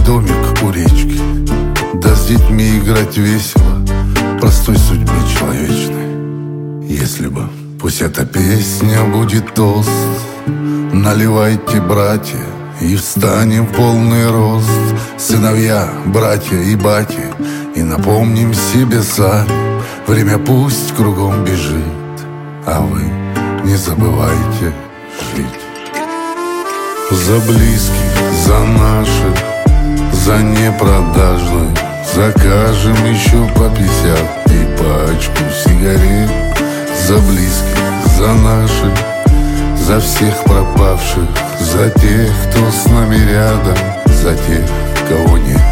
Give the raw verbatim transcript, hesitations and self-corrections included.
домик у речки, да с детьми играть весело, простой судьбе человечной. Если бы, пусть эта песня будет тост. Наливайте, братья, и встанем в полный рост, сыновья, братья и бати, и напомним себе сами: время пусть кругом бежит, а вы не забывайте жить. За близких, за наших, за непродажных закажем еще по пятьдесят и пачку сигарет. За близких, за наших, за всех пропавших, за тех, кто с нами рядом, за тех, кого нет.